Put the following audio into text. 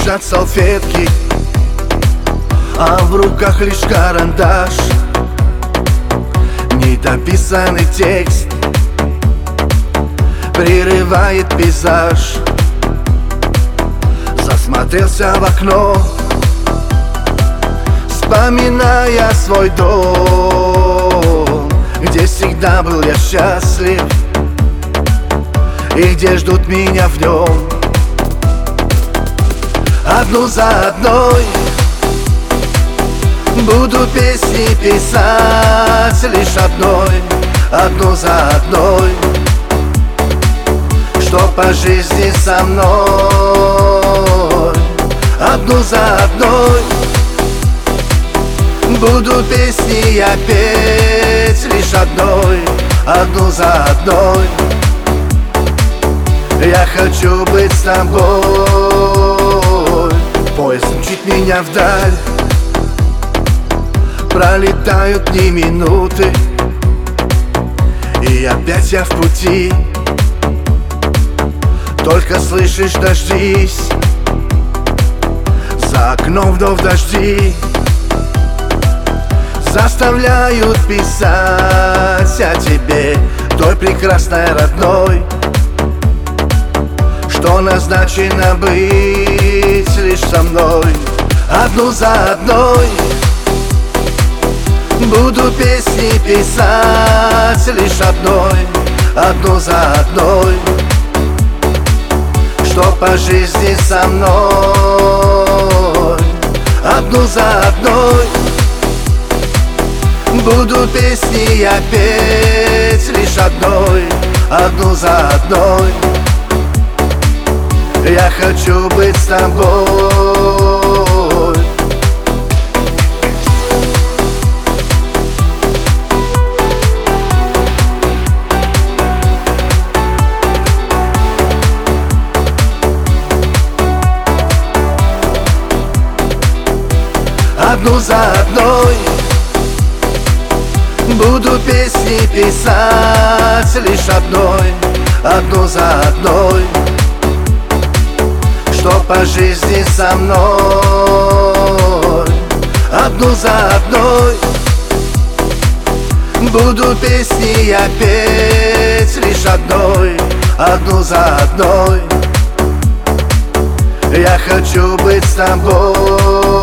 лежат салфетки, а в руках лишь карандаш. Недописанный текст прерывает пейзаж. Засмотрелся в окно, вспоминая свой дом, где всегда был я счастлив и где ждут меня в нем. Одну за одной буду песни писать, лишь одну за одной, что по жизни со мной. Одну за одной буду песни я петь, лишь одну за одной. Я хочу быть с тобой. Поезд мчит меня вдаль, пролетают дни, минуты, и опять я в пути. Только слышишь, дождись, за окном вновь дожди заставляют писать о тебе, той прекрасной родной, что назначено быть лишь со мной. Одну за одной буду песни писать, лишь одну за одной, что по жизни со мной. Одну за одной буду песни я петь, лишь одну за одной. Я хочу быть с тобой. Одну за одной буду песни писать, лишь одну за одной, что по жизни со мной. Одну за одной буду песни я петь, лишь одну за одной. Я хочу быть с тобой.